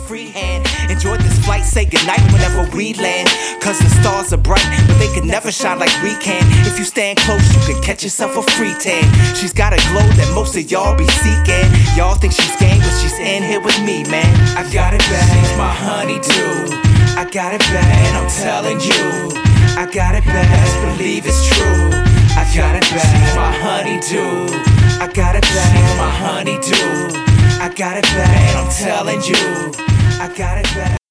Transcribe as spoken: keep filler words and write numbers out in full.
free hand. Enjoy this flight, say goodnight whenever we land. Cause the stars are bright, but they can never shine like we can. If you stand close, you can catch yourself a free tan. She's got a glow that most of y'all be seeking. Y'all think she's game, but she's in here with me, man. I got it bad, she's my honeydew. I got it bad, and I'm telling you, I got it bad, best believe it's true. I got it bad, she's my honeydew. I got it bad, she's my honeydew. I got it bad, and I'm telling you, I got it bad.